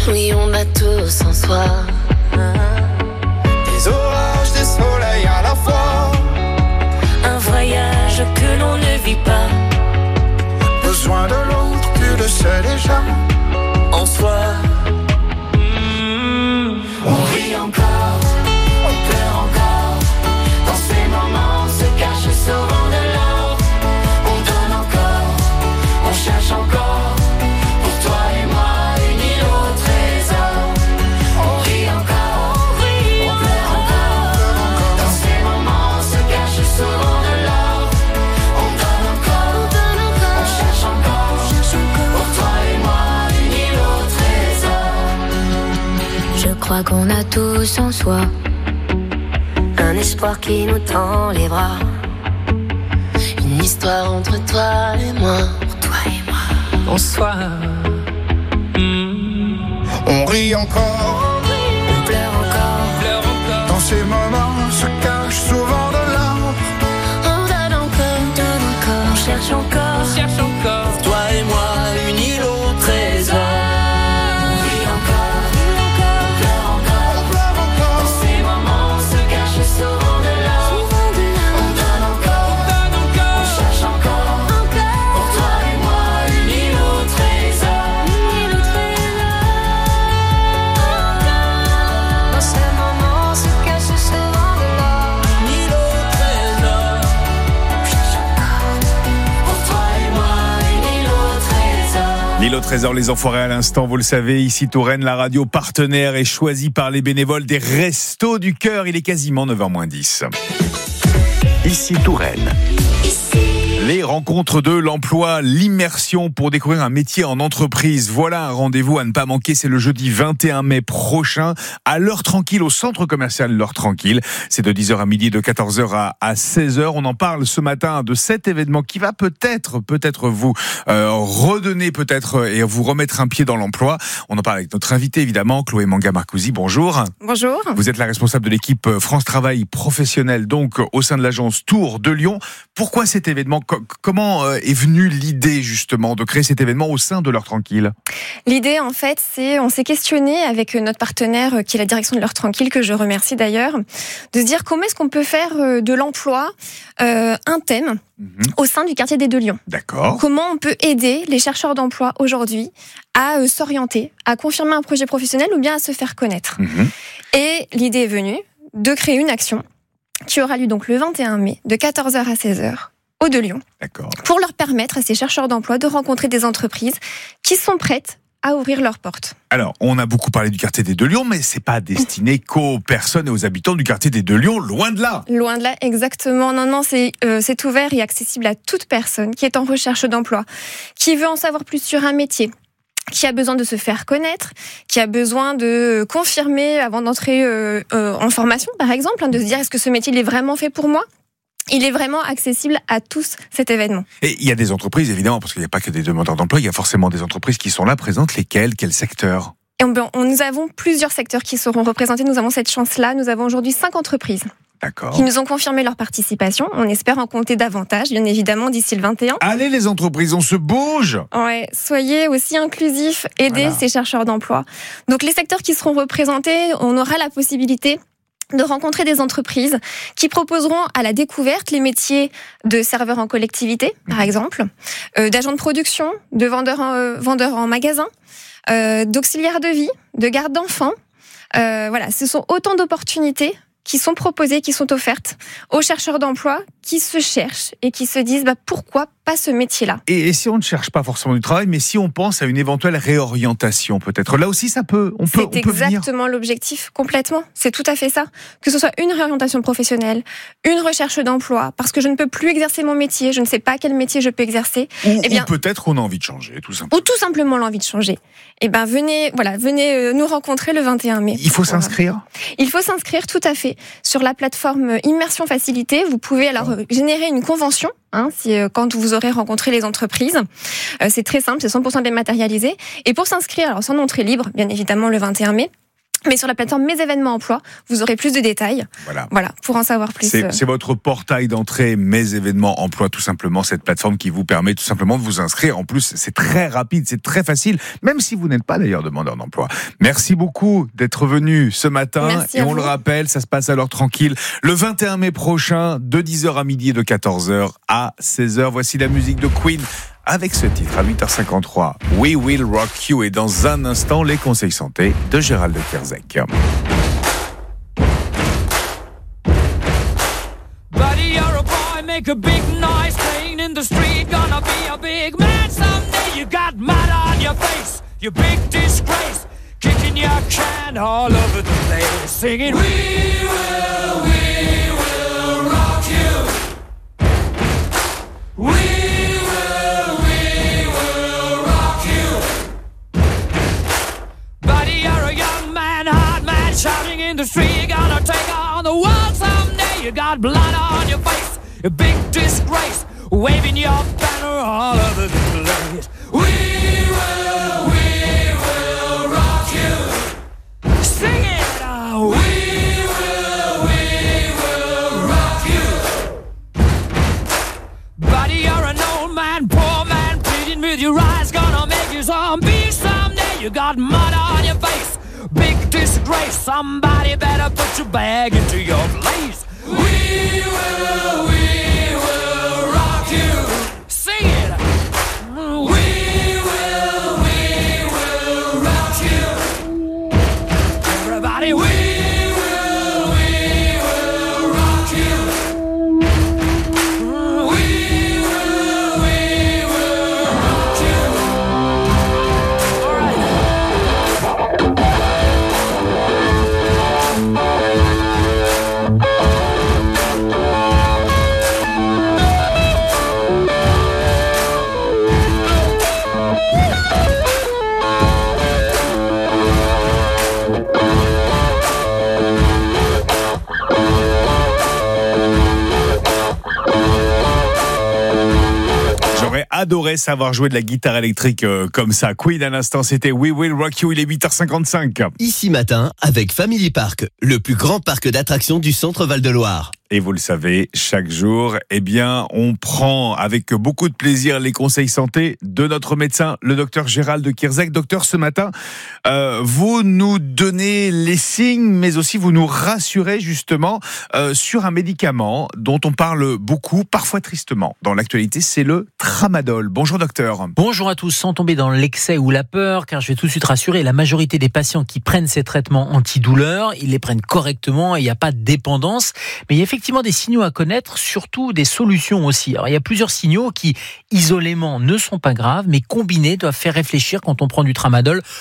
Oui, on a tous en soi des orages, des soleils à la fois. un voyage que l'on ne vit pas. Besoin de l'autre, tu le sais déjà. En soi, on rit encore, on pleure encore. Dans ces moments se cache souvent de l'or. On donne encore, on cherche encore. Pour toi et moi, unis au trésor. On rit encore, on pleure encore. Dans ces moments se cache souvent de l'or. On donne encore, on cherche encore. Pour toi et moi, unis au trésor. Je crois qu'on a tous en soi un espoir qui nous tend les bras. Une histoire entre toi et moi. Pour toi et moi. Bonsoir. On rit encore, On pleure encore. dans ces moments se cache souvent de l'or. On donne encore. On cherche encore. Pour toi et moi, unis au trésor. On rit encore. On pleure encore. Dans ces moments se cache souvent de l'or. On donne encore. On cherche encore. Pour toi et moi, unis au trésor. Dans ces moments se cache souvent de l'or. Unis au trésor. On cherche encore. Pour toi et moi, unis au trésor. L'île au trésor, les enfoirés à l'instant, vous le savez, ici Touraine, la radio partenaire est choisie par les bénévoles des Restos du Cœur. Il est quasiment 9h-10. Ici Touraine. Les rencontres de l'emploi, l'immersion pour découvrir un métier en entreprise. Voilà un rendez-vous à ne pas manquer. C'est le jeudi 21 mai prochain à l'heure tranquille, au centre commercial l'heure tranquille. C'est de 10h à midi, de 14h à 16h. On en parle ce matin de cet événement qui va peut-être vous redonner et vous remettre un pied dans l'emploi. On en parle avec notre invité évidemment, Chloé Manga-Marcousi. Bonjour. Bonjour. Vous êtes la responsable de l'équipe France Travail professionnelle, donc au sein de l'agence Tour de Lyon. Pourquoi cet événement ? Comment est venue l'idée justement de créer cet événement au sein de l'heure tranquille ? L'idée, en fait, on s'est questionné avec notre partenaire qui est la direction de l'heure tranquille, que je remercie d'ailleurs, de se dire comment est-ce qu'on peut faire de l'emploi un thème au sein du quartier des Deux Lions. D'accord. Comment on peut aider les chercheurs d'emploi aujourd'hui à s'orienter, à confirmer un projet professionnel ou bien à se faire connaître. Et l'idée est venue de créer une action qui aura lieu donc le 21 mai de 14h à 16h aux Deux Lions. D'accord. Pour leur permettre à ces chercheurs d'emploi de rencontrer des entreprises qui sont prêtes à ouvrir leurs portes. Alors, on a beaucoup parlé du quartier des Deux Lions, mais c'est pas destiné qu'aux personnes et aux habitants du quartier des Deux Lions, loin de là. Loin de là, exactement. Non, c'est ouvert et accessible à toute personne qui est en recherche d'emploi, qui veut en savoir plus sur un métier, qui a besoin de se faire connaître, qui a besoin de confirmer avant d'entrer en formation, par exemple, de se dire est-ce que ce métier il est vraiment fait pour moi ? Il est vraiment accessible à tous, cet événement. Et il y a des entreprises, évidemment, parce qu'il n'y a pas que des demandeurs d'emploi, il y a forcément des entreprises qui sont là, présentes. Lesquelles ? Quel secteur ? Et nous avons plusieurs secteurs qui seront représentés. Nous avons cette chance-là. Nous avons aujourd'hui 5 entreprises. D'accord. Qui nous ont confirmé leur participation. On espère en compter davantage, bien évidemment, d'ici le 21. Allez les entreprises, on se bouge. Ouais, soyez aussi inclusifs, aidez ces chercheurs d'emploi. Donc les secteurs qui seront représentés, on aura la possibilité de rencontrer des entreprises qui proposeront à la découverte les métiers de serveurs en collectivité, par exemple, d'agents de production, de vendeurs en magasin, d'auxiliaires de vie, de garde d'enfants. Voilà, ce sont autant d'opportunités qui sont proposées, qui sont offertes aux chercheurs d'emploi qui se cherchent et qui se disent pourquoi pas ce métier-là. Et si on ne cherche pas forcément du travail, mais si on pense à une éventuelle réorientation peut-être, là aussi ça peut, on peut venir. C'est exactement l'objectif, complètement. C'est tout à fait ça. Que ce soit une réorientation professionnelle, une recherche d'emploi, parce que je ne peux plus exercer mon métier, je ne sais pas quel métier je peux exercer. Ou peut-être on a envie de changer, tout simplement. Ou tout simplement l'envie de changer. Venez nous rencontrer le 21 mai. Il faut s'inscrire ? Il faut s'inscrire, tout à fait. Sur la plateforme Immersion Facilité, vous pouvez alors générer une convention, quand vous aurez rencontré les entreprises. C'est très simple, c'est 100% dématérialisé. Et pour s'inscrire, alors sans entrée libre, bien évidemment, le 21 mai, Mais sur la plateforme Mes événements emploi, vous aurez plus de détails. Voilà, pour en savoir plus. C'est votre portail d'entrée, Mes événements emploi, tout simplement, cette plateforme qui vous permet tout simplement de vous inscrire. En plus, c'est très rapide, c'est très facile, même si vous n'êtes pas d'ailleurs demandeur d'emploi. Merci beaucoup d'être venu ce matin. Merci et on le rappelle, ça se passe à l'heure tranquille, le 21 mai prochain, de 10h à midi et de 14h à 16h. Voici la musique de Queen. Avec ce titre, à 8h53, We Will Rock You. Et dans un instant, les conseils santé de Gérald de Kierzek. Buddy, you're a boy, make a big noise, playing in the street, gonna be a big man someday. You got mud on your face, you big disgrace, kicking your can all over the place, singing, We will rock you. We shouting in the street, you're gonna take on the world someday. You got blood on your face, a big disgrace, waving your banner all over the place. We will rock you. Sing it now. We will rock you. Buddy, you're an old man, poor man, pleading with your eyes, gonna make you zombie someday. You got mud on your face, big disgrace, somebody better put your bag into your place. We will rock you. Sing it. We will rock you. Everybody, we will rock you. We will rock you. All right. J'aurais adoré savoir jouer de la guitare électrique comme ça. Queen à l'instant, c'était We Will Rock You, il est 8h55. Ici Matin, avec Family Park, le plus grand parc d'attractions du centre Val-de-Loire. Et vous le savez, chaque jour, on prend avec beaucoup de plaisir les conseils santé de notre médecin, le docteur Gérald de Kierzek. Docteur, ce matin, vous nous donnez les signes, mais aussi vous nous rassurez justement sur un médicament dont on parle beaucoup, parfois tristement. Dans l'actualité, c'est le tramadol. Bonjour docteur. Bonjour à tous, sans tomber dans l'excès ou la peur, car je vais tout de suite rassurer, la majorité des patients qui prennent ces traitements antidouleurs, ils les prennent correctement et il n'y a pas de dépendance. Mais il y a effectivement des signaux à connaître, surtout des solutions aussi. Alors il y a plusieurs signaux qui, isolément, ne sont pas graves, mais combinés doivent faire réfléchir quand on prend du tramadol.